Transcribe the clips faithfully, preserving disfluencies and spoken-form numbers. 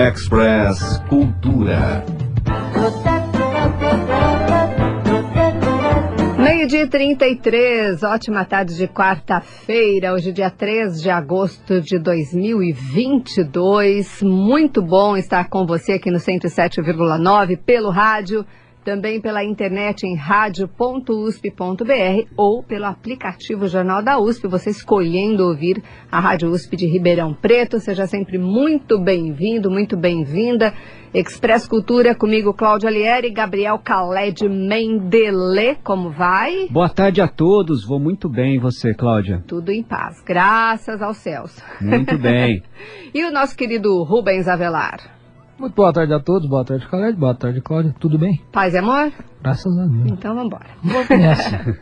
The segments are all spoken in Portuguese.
Express Cultura. Meio-dia e trinta e três, ótima tarde de quarta-feira, hoje dia três de agosto de dois mil e vinte e dois. Muito bom estar com você aqui no cento e sete vírgula nove pelo rádio, também pela internet em rádio ponto u s p ponto b r ou pelo aplicativo Jornal da U S P, você escolhendo ouvir a Rádio U S P de Ribeirão Preto. Seja sempre muito bem-vindo, muito bem-vinda. Express Cultura, comigo Cláudia Alieri, Gabriel Khaled Mendele, como vai? Boa tarde a todos, vou muito bem, e você, Cláudia? Tudo em paz, graças aos céus. Muito bem. E o nosso querido Rubens Avelar? Muito boa tarde a todos, boa tarde, Khaled, boa tarde, Cláudia, tudo bem? Paz e amor? Graças a Deus. Então vamos embora. Vamos nessa.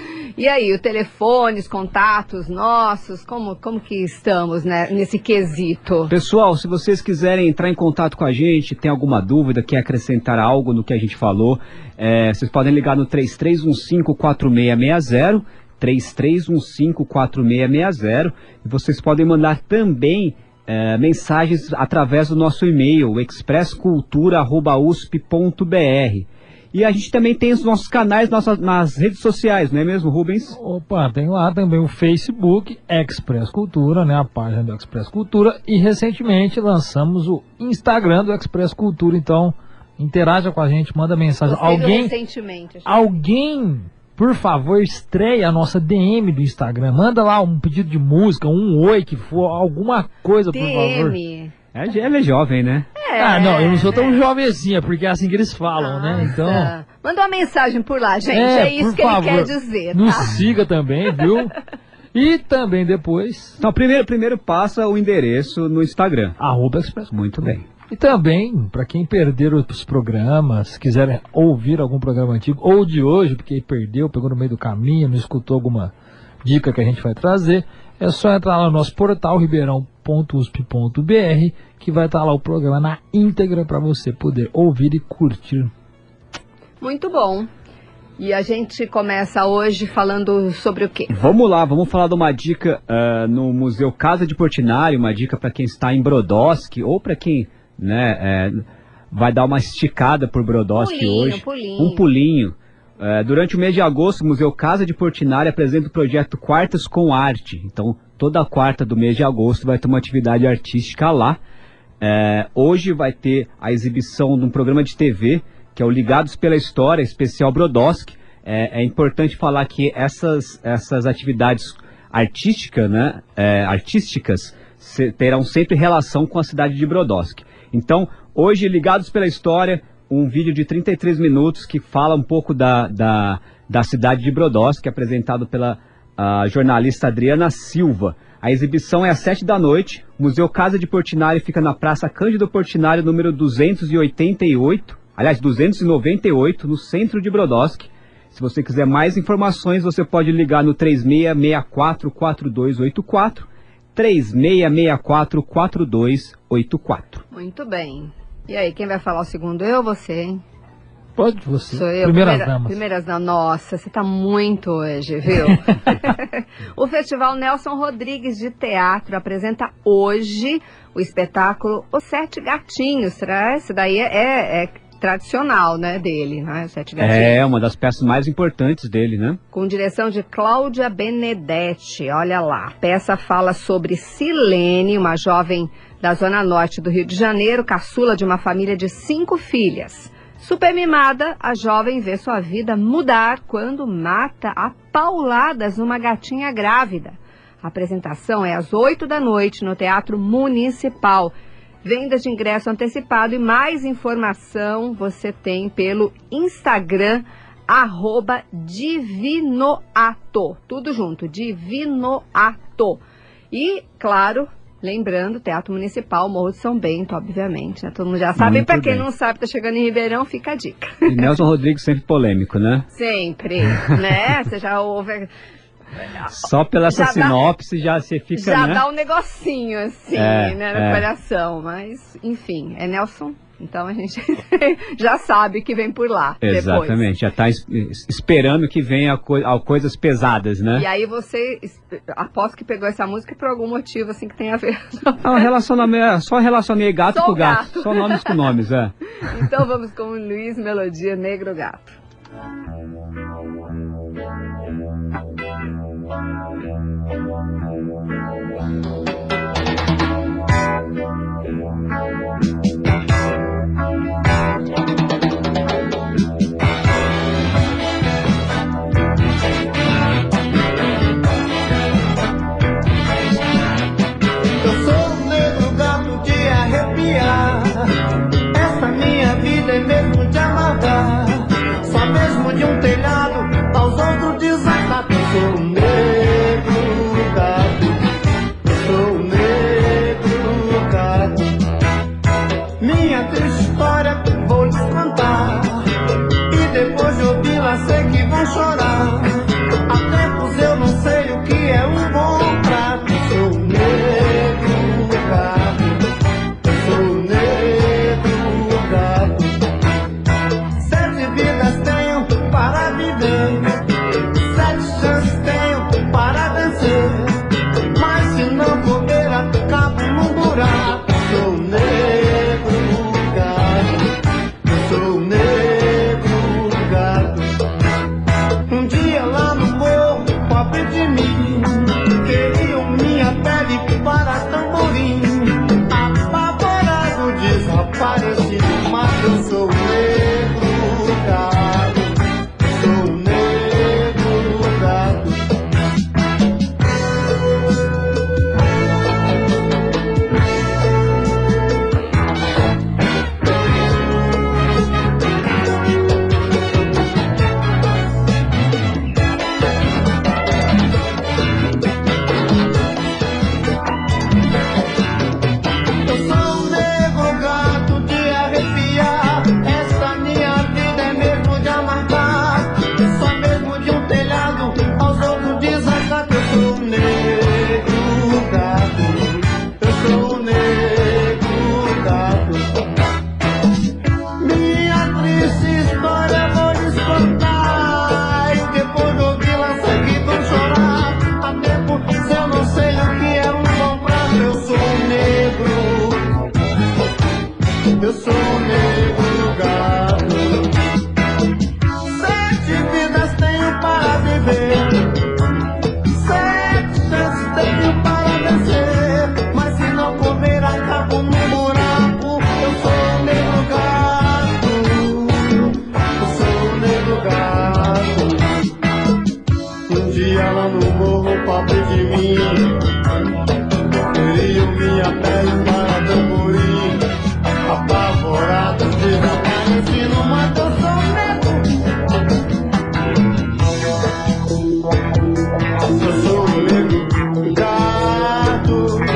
E aí, o telefone, os contatos nossos, como, como que estamos, né, nesse quesito? Pessoal, se vocês quiserem entrar em contato com a gente, tem alguma dúvida, quer acrescentar algo no que a gente falou, é, vocês podem ligar no três três um cinco, quatro seis seis zero, três três um cinco, quatro seis seis zero, e vocês podem mandar também É, mensagens através do nosso e-mail, express cultura arroba u s p ponto b r. E a gente também tem os nossos canais nossas, nas redes sociais, não é mesmo, Rubens? Opa, tem lá também o Facebook Express Cultura, né, a página do Express Cultura, e recentemente lançamos o Instagram do Express Cultura, então interaja com a gente, manda mensagem. Gostei do Alguém, recentemente, alguém, por favor, estreia a nossa D M do Instagram. Manda lá um pedido de música, um oi, que for, alguma coisa, por favor. D M. É, ela é jovem, né? É, ah, não, eu não sou tão né? jovenzinha, porque é assim que eles falam, né? Então. Manda uma mensagem por lá, gente. É, É, isso por que favor, ele quer dizer, nos tá? siga também, viu? E também depois. Então, primeiro, primeiro passa o endereço no Instagram. Arroba Express. Muito bem. E também, para quem perder os programas, quiserem ouvir algum programa antigo, ou de hoje, porque perdeu, pegou no meio do caminho, não escutou alguma dica que a gente vai trazer, é só entrar lá no nosso portal ribeirão ponto u s p ponto b r, que vai estar lá o programa na íntegra para você poder ouvir e curtir. Muito bom. E a gente começa hoje falando sobre o quê? Vamos lá, vamos falar de uma dica uh, no Museu Casa de Portinari, uma dica para quem está em Brodowski, ou para quem... né, é, vai dar uma esticada por Brodowski pulinho, hoje, pulinho. um pulinho. É, durante o mês de agosto, o Museu Casa de Portinari apresenta o projeto Quartas com Arte. Então, toda quarta do mês de agosto vai ter uma atividade artística lá. É, hoje vai ter a exibição de um programa de T V, que é o Ligados pela História, especial Brodowski. É, é importante falar que essas, essas atividades artísticas, né, é, artísticas se, terão sempre relação com a cidade de Brodowski. Então, hoje, Ligados pela História, um vídeo de trinta e três minutos que fala um pouco da, da, da cidade de Brodowski, apresentado pela a jornalista Adriana Silva. A exibição é às sete da noite. O Museu Casa de Portinari fica na Praça Cândido Portinari, número duzentos e oitenta e oito, aliás, duzentos e noventa e oito, no centro de Brodowski. Se você quiser mais informações, você pode ligar no três seis seis quatro, quatro dois oito quatro, três seis seis quatro, quatro dois oito quatro. Muito bem. E aí, quem vai falar o segundo? Eu ou você, hein? Pode você. Sou eu. Primeiras Primeira, damas. Primeiras damas. Nossa, você tá muito hoje, viu? O Festival Nelson Rodrigues de Teatro apresenta hoje o espetáculo Os Sete Gatinhos. Será? Esse daí é, é, é tradicional, né, dele, né? Os Sete Gatinhos. É, uma das peças mais importantes dele, né? Com direção de Cláudia Benedetti. Olha lá, a peça fala sobre Silene, uma jovem da zona norte do Rio de Janeiro, caçula de uma família de cinco filhas. Super mimada, a jovem vê sua vida mudar quando mata a pauladas uma gatinha grávida. A apresentação é às oito da noite no Teatro Municipal. Vendas de ingresso antecipado e mais informação você tem pelo Instagram, arroba Divinoato. Tudo junto, Divinoato. E, claro, lembrando, Teatro Municipal, Morro de São Bento, obviamente, né? Todo mundo já sabe. E para quem não sabe, tá chegando em Ribeirão, fica a dica. E Nelson Rodrigues sempre polêmico, né? Sempre, né? Você já ouve... Só pela essa já sinopse dá, já você fica, já né? dá um negocinho, assim, é, né, no é. coração. Mas, enfim, é Nelson... Então a gente já sabe que vem por lá. Exatamente, depois. já está es esperando que venha co coisas pesadas, né? E aí você, aposto que pegou essa música por algum motivo assim que tem a ver. Não, relacionamento, só relacionei gato Só com o gato. gato. Só nomes com nomes, é. Então vamos com o Luiz Melodia, Negro Gato. Essa minha vida é mesmo de amargar. Só mesmo de um telhado aos outros desacato. Eu sou um negro gato, sou um negro gato. Minha triste história vou lhes contar, e depois de ouvi-la sei que vão chorar. Há tempos eu não sei o que é um bom prato. Sou um negro gato, sou um negro gato. Sete vidas tenho para viver, sete chances tenho para vencer, mas se não correr acabo num buraco. Sou um negro gato, sou um negro gato. Um dia lá no morro, pobre de mim, queriam minha pele para tamborim. Apavorado, desaparecido, mas eu sou um negro gato, sou um negro gato. Eu sou um negro gato de arrepiar. Essa minha vida é mesmo de amargar. Só mesmo de um telhado aos outros desacato. Eu sou um negro gato, eu sou um negro gato. Minha triste história vou lhes contar, e depois de ouvi-la sei que vão chorar. Há tempo eu não sei o que é um bom prato. Eu sou um negro, eu sou um negro gato. Sete vidas tenho para viver, sete chances tenho para vencer, mas se não comer acabo num buraco. Eu sou um negro gato, eu sou um negro gato. Um dia lá no morro, pobre de mim, queriam minha pele para tamborim. Apavorado, desaparecido, mas eu sou um negro. Eu sou um negro gato,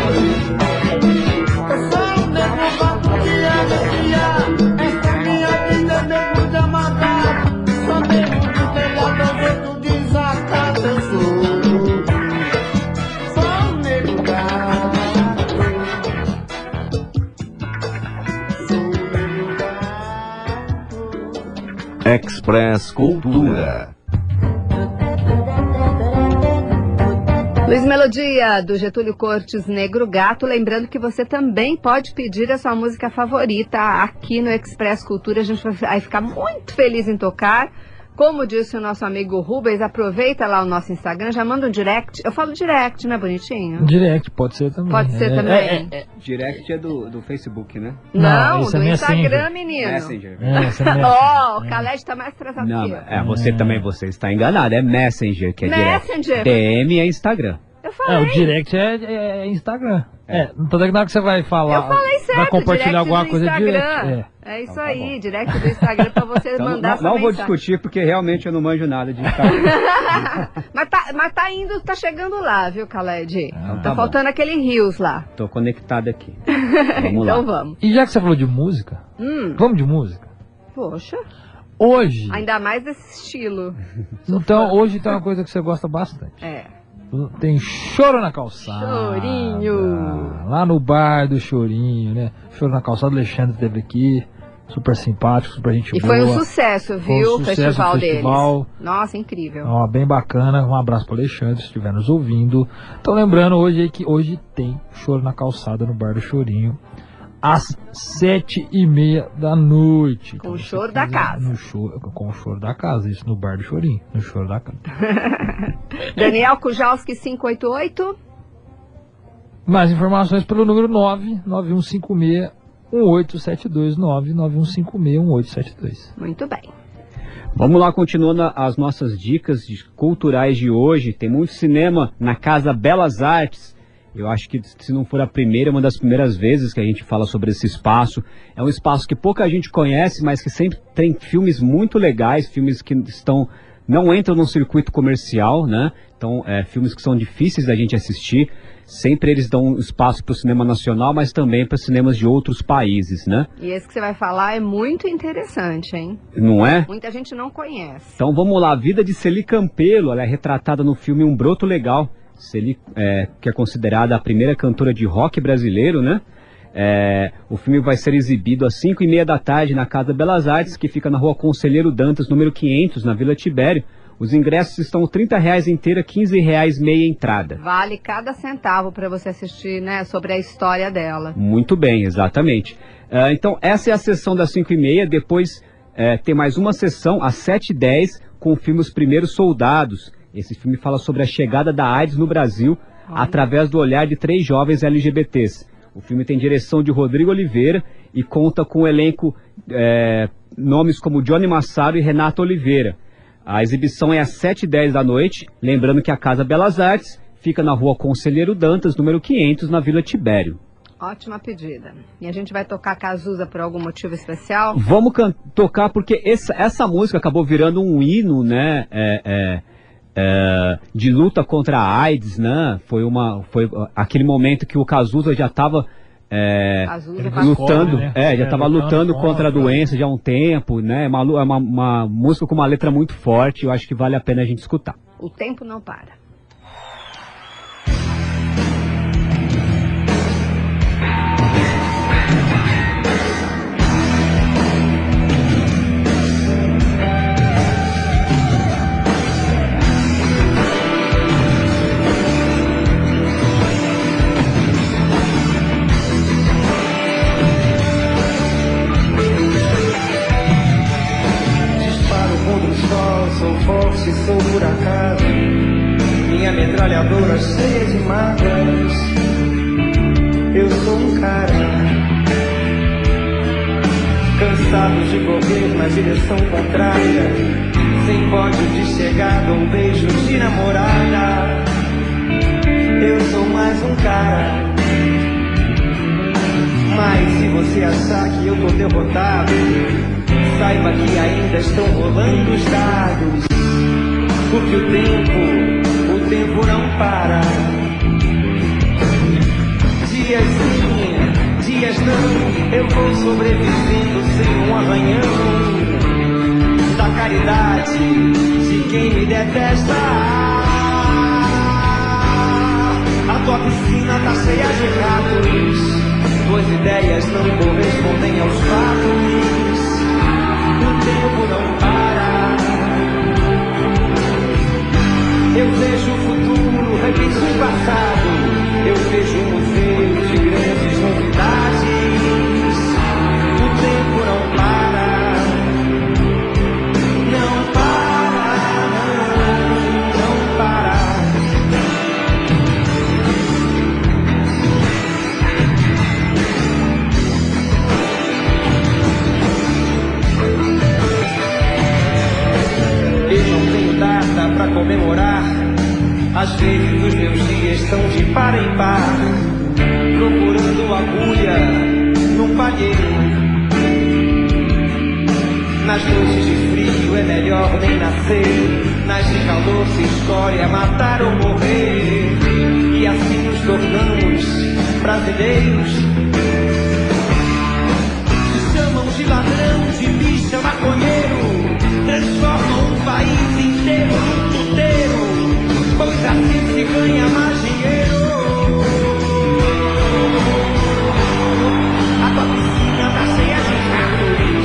eu sou um negro gato de arrepiar. Essa minha vida é negro de amargar. Só negro de telhado aos outros desacato. Eu sou, sou um negro gato, sou um negro gato. Express Cultura. Luiz Melodia, do Getúlio Cortes, Negro Gato. Lembrando que você também pode pedir a sua música favorita aqui no Express Cultura. A gente vai ficar muito feliz em tocar. Como disse o nosso amigo Rubens, aproveita lá o nosso Instagram, já manda um direct. Eu falo direct, não é bonitinho? Direct, pode ser também. Pode ser É, também. é, é, Direct é do, do Facebook, né? Não, Não, isso do é Instagram, Messenger. menino. Messenger. é, essa é Ó, o é. Khaled tá mais atrasado Não, que eu. é, você também, você está enganado. É Messenger que é Messenger? direct. D M é Instagram. Eu É, falei. o direct é, é- é Instagram. É, não tô dizendo que você vai falar. Eu falei certo, vai compartilhar direct alguma do coisa Instagram. direct. É. É isso Então tá aí, bom. direct do Instagram pra você Então, mandar não, sua não vou mensagem. discutir porque realmente eu não manjo nada de Instagram. mas, tá, mas tá indo, tá chegando lá, viu, Khaled? Ah, tá tá bom. faltando aquele Rios lá. Tô conectado aqui. Vamos lá. Então vamos. E já que você falou de música, Hum, vamos de música? poxa, Hoje, ainda mais desse estilo. então, hoje tem uma coisa que você gosta bastante. É. Tem Choro na Calçada. Chorinho. Lá no bar do Chorinho, né? Choro na Calçada, Alexandre esteve aqui. super simpático, super gente e boa. E foi um sucesso, viu, um o sucesso, festival, o festival deles. Nossa, incrível. Ó, bem bacana, um abraço para Alexandre, se estiver nos ouvindo. Então lembrando hoje aí que hoje tem Choro na Calçada no Bar do Chorinho, às sete e meia da noite. Com o choro da casa. No choro, com o choro da casa, isso no Bar do Chorinho, no choro da casa. Daniel Kujalski cinco oito oito. Mais informações pelo número nove nove um cinco seis um oito sete dois, nove nove um cinco seis um oito sete dois. Muito bem. Vamos lá, continuando as nossas dicas de, culturais de hoje. Tem muito cinema na Casa Belas Artes. Eu acho que se não for a primeira, uma das primeiras vezes que a gente fala sobre esse espaço. É um espaço que pouca gente conhece, mas que sempre tem filmes muito legais, filmes que estão, não entram no circuito comercial, né? Então, é, filmes que são difíceis da gente assistir. Sempre eles dão espaço para o cinema nacional, mas também para cinemas de outros países, né? E esse que você vai falar é muito interessante, hein? Não é? Muita gente não conhece. Então vamos lá, a vida de Celi Campelo, ela é retratada no filme Um Broto Legal. Celi, é, que é considerada a primeira cantora de rock brasileiro, né? É, o filme vai ser exibido às cinco e meia da tarde na Casa Belas Artes, que fica na rua Conselheiro Dantas, número quinhentos, na Vila Tibério. Os ingressos estão trinta reais inteira, quinze reais meia entrada. Vale cada centavo para você assistir, né, sobre a história dela. Muito bem, exatamente. Uh, então, essa é a sessão das cinco e meia. Depois uh, tem mais uma sessão às sete e dez com o filme Os Primeiros Soldados. Esse filme fala sobre a chegada da AIDS no Brasil Olha. através do olhar de três jovens L G B Ts. O filme tem direção de Rodrigo Oliveira e conta com o elenco, uh, nomes como Johnny Massaro e Renato Oliveira. A exibição é às sete e dez da noite, lembrando que a Casa Belas Artes fica na rua Conselheiro Dantas, número quinhentos, na Vila Tibério. Ótima pedida. E a gente vai tocar Cazuza por algum motivo especial? Vamos tocar porque essa, essa música acabou virando um hino, né, é, é, é, de luta contra a AIDS, né? Foi, uma, foi aquele momento que o Cazuza já estava... É, lutando, né? é, já estava é, lutando, lutando contra, contra a doença já há um tempo, né? É uma, uma, uma música com uma letra muito forte, eu acho que vale a pena a gente escutar. O tempo não para. Sou por acaso, minha metralhadora cheia de mágoas. Eu sou um cara cansado de correr na direção contrária, sem pódio de chegada ou beijo de namorada. Eu sou mais um cara. Mas se você achar que eu tô derrotado, saiba que ainda estão rolando os dados. Porque o tempo, o tempo não para. Dias sim, dias não, eu vou sobrevivendo sem um arranhão da caridade de quem me detesta. A tua piscina tá cheia de ratos, tuas ideias não correspondem aos fatos. O tempo não para. Eu vejo o futuro, repenso o passado. Eu vejo um museu de grandes novidades. O tempo não para. Não para, não, não para. Eu não tenho data pra comemorar. Às vezes os meus dias estão de par em par, procurando agulha num palheiro. Nas noites de frio é melhor nem nascer, nas de calor se escolhe a matar ou morrer. E assim nos tornamos brasileiros. Se chamam de ladrão, de bicha, maconheiro, transformam um país inteiro num puteiro. Pois assim se ganha mais dinheiro. A tua piscina tá cheia de ratos,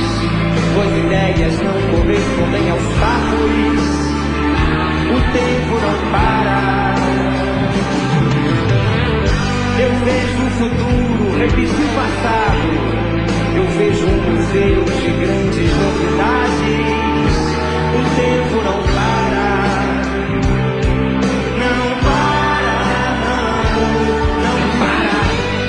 repiso o passado. Eu vejo um museu de grandes novidades. O tempo não para. Não para, não, não para.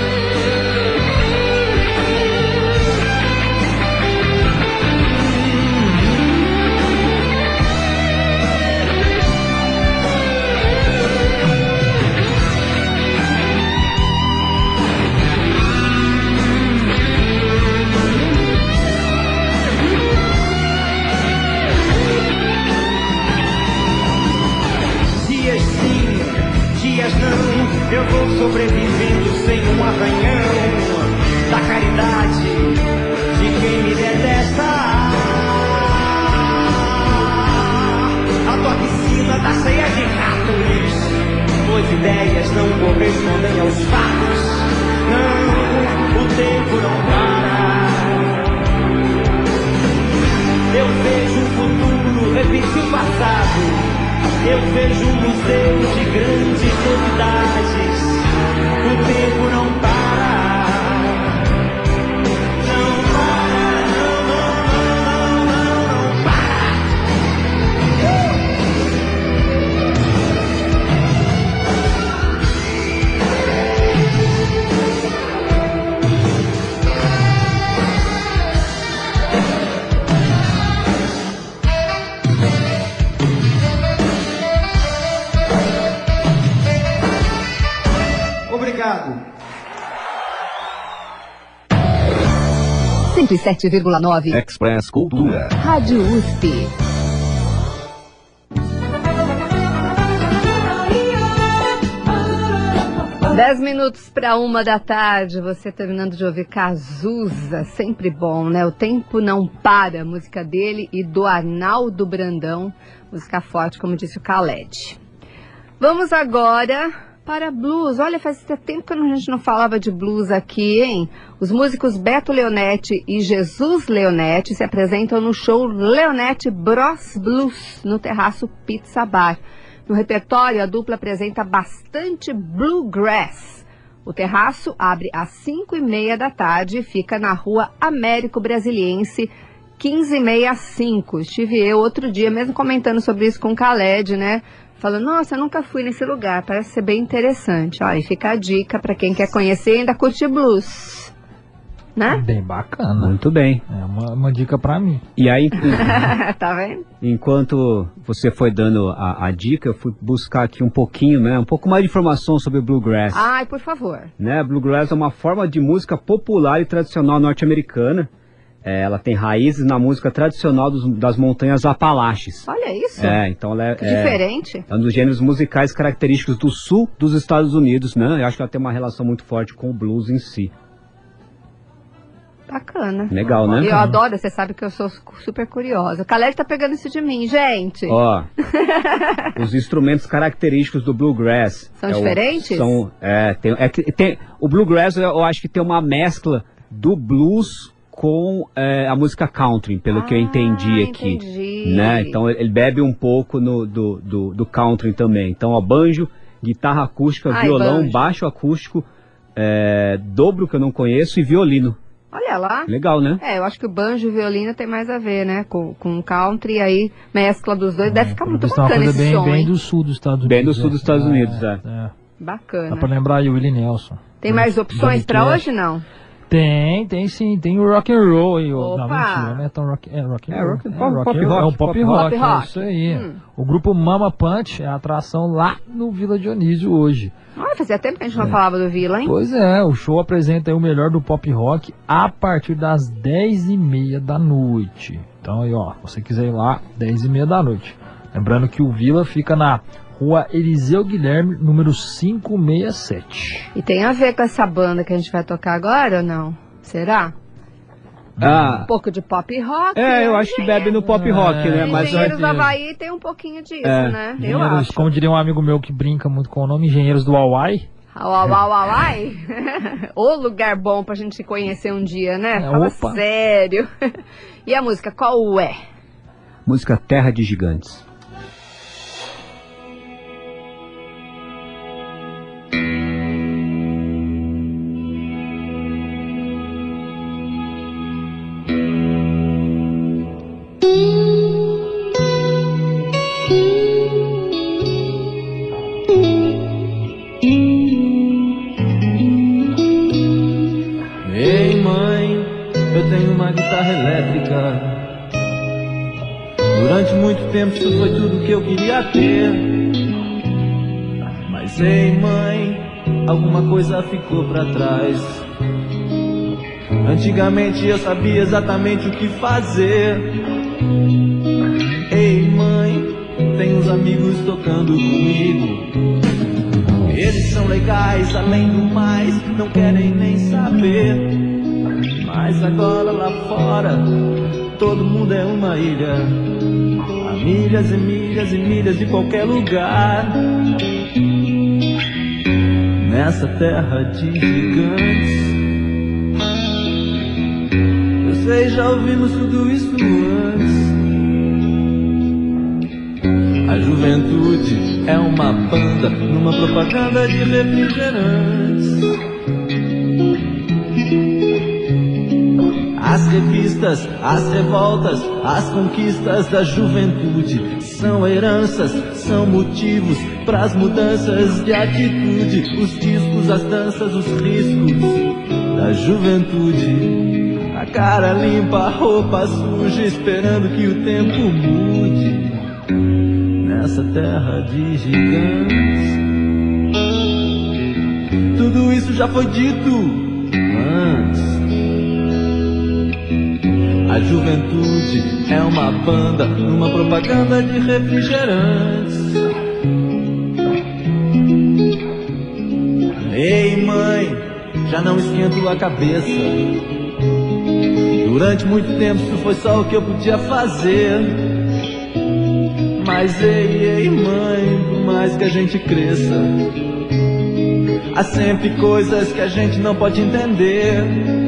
Eu vou sobrevivendo sem um arranhão da caridade de quem me detesta. A tua piscina tá cheia de ratos, tuas ideias não correspondem aos fatos. Não, o tempo não para. Eu vejo o futuro, repito o passado. Eu vejo um museu de grandes novidades. O tempo não para. Não para, não, não, não, não, não para. Obrigado. cento e sete vírgula nove Express Cultura. Rádio U S P. Dez minutos para uma da tarde, você terminando de ouvir Cazuza, sempre bom, né? O Tempo Não Para, música dele e do Arnaldo Brandão, música forte, como disse o Khaled. Vamos agora para blues. Olha, faz tempo que a gente não falava de blues aqui, hein? Os músicos Beto Leonetti e Jesus Leonetti se apresentam no show Leonetti Bros Blues, no Terraço Pizza Bar. No repertório, a dupla apresenta bastante bluegrass. O terraço abre às cinco e meia da tarde e fica na rua Américo Brasiliense, quinze e sessenta e cinco. Estive eu outro dia mesmo comentando sobre isso com o Khaled, né? Falando, nossa, eu nunca fui nesse lugar, parece ser bem interessante. Ó, e fica a dica para quem quer conhecer e ainda curte blues. Né? Bem bacana. Muito bem. É uma, uma dica pra mim. E aí, Tá vendo? enquanto você foi dando a, a dica, eu fui buscar aqui um pouquinho, né? Um pouco mais de informação sobre o Bluegrass. Ai, por favor. Né? Bluegrass é uma forma de música popular e tradicional norte-americana. É, ela tem raízes na música tradicional dos, das montanhas Apalaches. Olha isso. É, então ela é, Que é, diferente. é um dos gêneros musicais característicos do sul dos Estados Unidos, né? Eu acho que ela tem uma relação muito forte com o blues em si. Bacana. Legal, né? E eu adoro, você sabe que eu sou super curiosa. O Khaled tá pegando isso de mim, gente. Ó, os instrumentos característicos do bluegrass São é o- diferentes? São, é, tem, é que tem, o bluegrass eu acho que tem uma mescla do blues com é, a música country, pelo que eu Ah, entendi aqui. entendi. Né? Então ele bebe um pouco no, do, do, do country também. Então, ó, banjo, guitarra acústica, Ai, violão, banjo. baixo acústico, é, dobro que eu não conheço e violino. Olha lá. Legal, né? É, eu acho que o banjo e o violino tem mais a ver, né? Com, com o country, e aí mescla dos dois. Deve ficar muito Isso é uma bacana coisa esse bem, som, bem hein? do sul dos Estados Unidos. Bem do sul dos Estados Unidos, é. é. Dá Bacana. pra lembrar aí o Willie Nelson. Tem mais opções pra Johnny Cash. hoje, não? Tem, tem sim. Tem o rock and roll aí. o- Não, Opa! mentira, não é tão rock, é rock and É roll. rock- É pop- rock pop and roll, rock, é um pop, pop rock, rock. é isso aí. Hum. O grupo Mama Punch é a atração lá no Vila Dionísio hoje. Olha, fazia tempo que a gente não falava do Vila, hein? Pois é, o show apresenta aí o melhor do pop rock a partir das dez e meia da noite. Então aí, ó, se você quiser ir lá, dez e meia da noite. Lembrando que o Vila fica na Rua Eliseu Guilherme, número quinhentos e sessenta e sete. E tem a ver com essa banda que a gente vai tocar agora ou não? Será? Ah, Um pouco de pop rock. é, eu né? acho que bebe no pop É, rock, né? Mas Engenheiros do eu- Havaí tem um pouquinho disso, É. né? Eu Engenheiros, acho. como diria um amigo meu que brinca muito com o nome, Engenheiros do Hawaii. Uau, uau, uau, ai. Ô lugar bom pra gente se conhecer um dia, né? É, Fala opa. sério. E a música, qual é? música Terra de Gigantes. tenho uma guitarra elétrica. Durante muito tempo isso foi tudo que eu queria ter. Mas ei mãe, alguma coisa ficou pra trás. Antigamente eu sabia exatamente o que fazer. Ei mãe, tem uns amigos tocando comigo. Eles são legais, além do mais, não querem nem saber. Mas agora lá fora, todo mundo é uma ilha. Há milhas e milhas e milhas de qualquer lugar. Nessa terra de gigantes. Eu sei, já ouvimos tudo isso antes. A juventude é uma banda numa propaganda de refrigerantes. As revistas, as revoltas, as conquistas da juventude são heranças, são motivos pras mudanças de atitude. Os discos, as danças, os riscos da juventude. A cara limpa, a roupa suja, esperando que o tempo mude. Nessa terra de gigantes. Tudo isso já foi dito antes. A juventude é uma banda numa propaganda de refrigerantes. Ei mãe, já não esquento a cabeça. Durante muito tempo isso foi só o que eu podia fazer. Mas ei, ei mãe, por mais que a gente cresça, há sempre coisas que a gente não pode entender.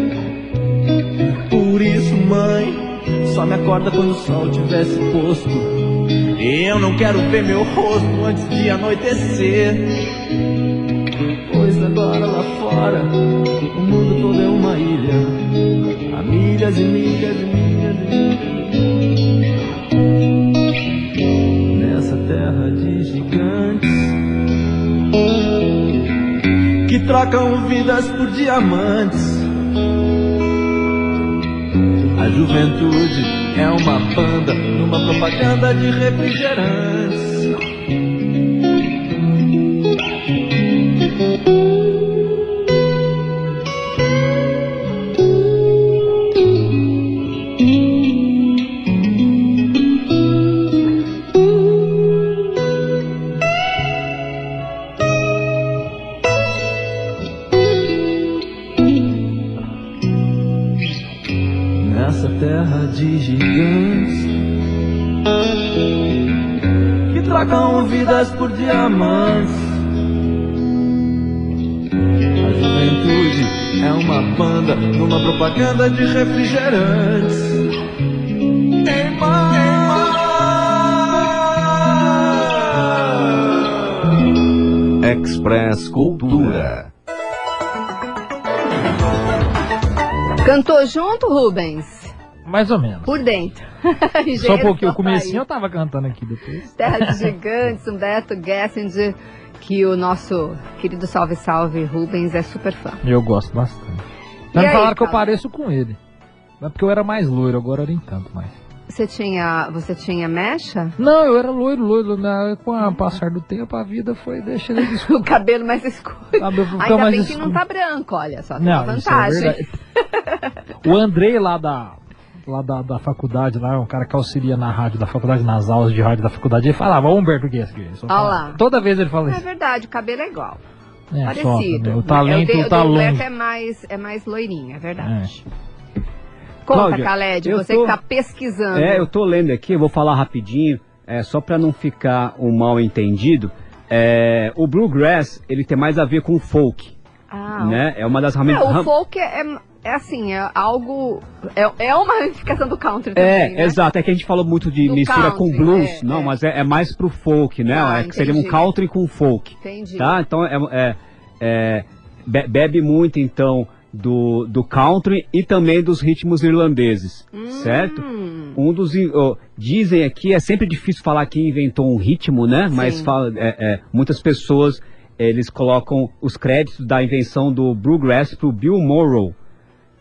Por isso mãe, só me acorda quando o sol tivesse posto. Eu não quero ver meu rosto antes de anoitecer. Pois agora lá fora, o mundo todo é uma ilha. Há milhas e milhas e milhas e milhas. Terra de gigantes que trocam vidas por diamantes. A juventude é uma banda numa propaganda de refrigerantes. Terra de gigantes que trocam vidas por diamantes. A juventude é uma banda numa propaganda de refrigerantes. Ei, mãe. Express Cultura. Cantou junto, Rubens? Mais ou menos. Por dentro. Só porque o comecinho eu tava cantando aqui depois. Terra de Gigantes, Humberto Gessinger, que o nosso querido Salve Salve Rubens é super fã. Eu gosto bastante. Já me falaram que eu pareço com ele. Mas porque eu era mais loiro, agora eu nem tanto mais. Você tinha, você tinha mecha? Não, eu era loiro, loiro. Né? Com o passar do tempo, a vida foi deixando ele escuro. O cabelo mais escuro. Cabelo Ainda mais bem escuro. que não tá branco, olha só. Tem não, uma isso vantagem. É o Andrei lá da... lá da, da faculdade, lá, um cara que auxilia na rádio da faculdade, nas aulas de rádio da faculdade, ele falava, Humberto Gessinger. Olha lá. Toda vez ele fala É isso. verdade, o cabelo é igual. É, parecido. Só, o talento o de, tá o longe. Humberto é mais, é mais loirinho, é verdade. É. Conta, Cláudia, Khaled, eu você tô- que tá pesquisando. É, eu tô lendo aqui, eu vou falar rapidinho, é, só para não ficar um mal entendido. É, o Bluegrass, ele tem mais a ver com o folk, Ah, né? É uma das é, ramificações. o folk é, é, é assim, é algo... É, é uma ramificação do country também, É, né? exato. É que a gente falou muito de Do mistura country, com blues. é, não, é. mas é, é mais pro folk, né? Ah, é que seria um entendi. country com folk. Entendi. Tá? Então, é, é- é- be- bebe muito, então, do, do country e também dos ritmos irlandeses, Hum. certo? Um dos... in- ó, dizem aqui, é sempre difícil falar quem inventou um ritmo, né? Mas Sim. fala- é- é, muitas pessoas, eles colocam os créditos da invenção do Bluegrass pro Bill Monroe,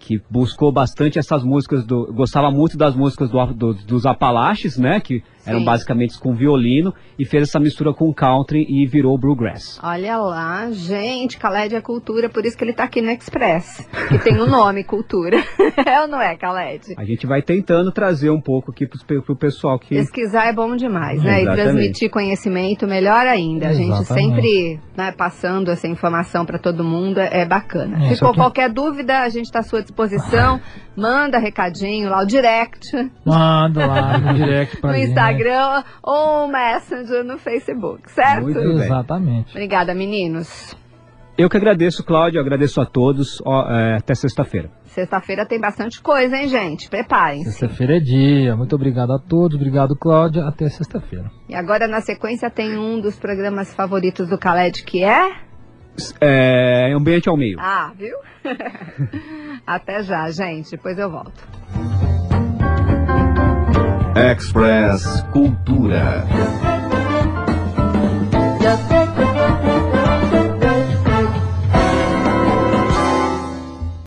que buscou bastante essas músicas, do, gostava muito das músicas do, do, dos Apalaches, né, que eram Sim. basicamente com violino, e fez essa mistura com country e virou bluegrass. Olha lá, gente, Khaled é cultura, por isso que ele tá aqui no Express, que tem o nome Cultura. É ou não é, Khaled? A gente vai tentando trazer um pouco aqui pro, pro pessoal que... Pesquisar é bom demais, né? Exatamente. E transmitir conhecimento melhor ainda. A gente Exatamente. sempre, né, passando essa informação para todo mundo é, é bacana. É, Ficou só que- qualquer dúvida, a gente está à sua disposição. Manda recadinho lá, o direct Manda lá no direct pra no gente. Instagram ou o Messenger no Facebook, certo? Muito bem. Exatamente. Obrigada, meninos. Eu que agradeço, Cláudio, agradeço a todos, ó, é, até sexta-feira. Sexta-feira tem bastante coisa, hein, gente? Preparem-se. Sexta-feira é dia. Muito obrigado a todos. Obrigado, Cláudia. Até sexta-feira. E agora, na sequência, tem um dos programas favoritos do Khaled, que é... É, ambiente ao meio. Ah, viu? Até já, gente. Depois eu volto. Express Cultura.